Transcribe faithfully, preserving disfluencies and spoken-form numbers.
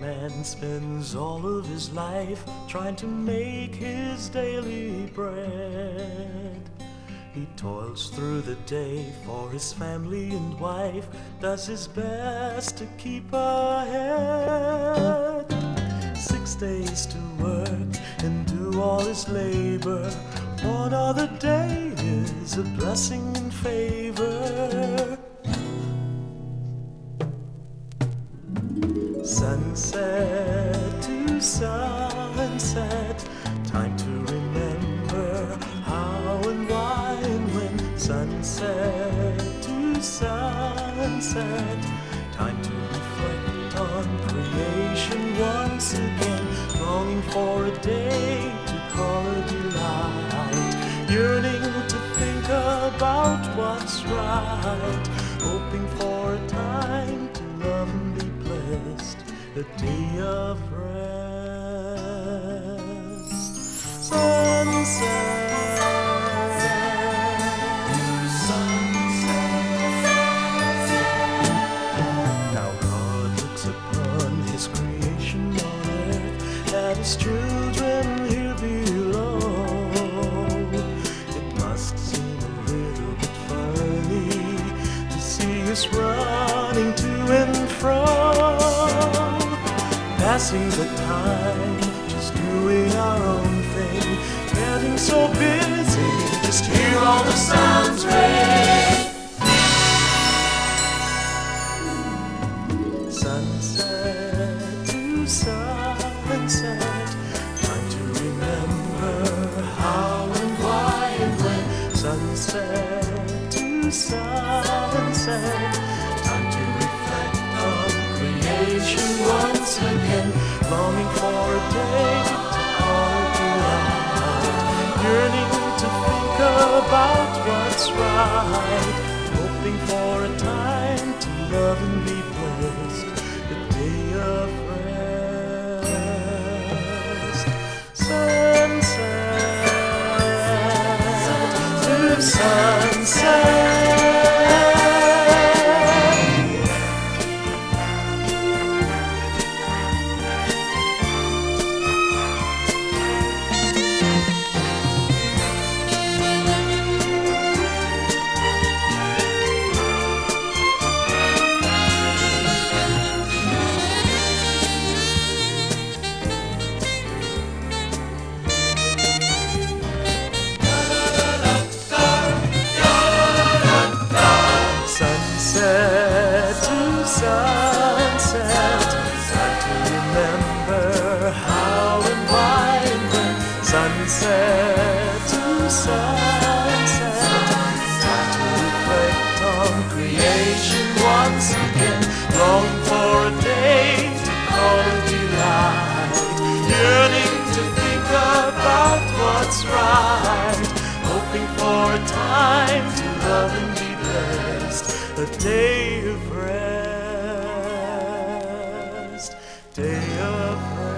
man spends all of his life trying to make his daily bread. He toils through the day for his family and wife, does his best to keep ahead. Six days to work and do all his labor, one other day is a blessing and favor. Sunset to sunset, time to remember how and why and when. Sunset to sunset, time to reflect on creation once again. Longing for a day to call a delight, yearning to think about what's right, hoping for a time to love and be blessed, a day of rest. Sunset. His children here below. It must seem a little bit funny to see us running to and fro, passing the time, just doing our own thing, getting so busy, just hear all the sounds ring. Sunset to sunset, time to remember how and why and when. Sunset to sunset, time to reflect on creation once again. Longing for a day to call it delight, yearning to think about what's right, hoping for a time to love and be blessed, the day of rest. Sunset to sunset. Sunset to sunset, time to remember how and why and when. Sunset to sunset, time to reflect on creation once again. Longing for a day to call it delight, yearning to think about what's right, hoping for a time to love and be blessed, a day of rest, day of rest.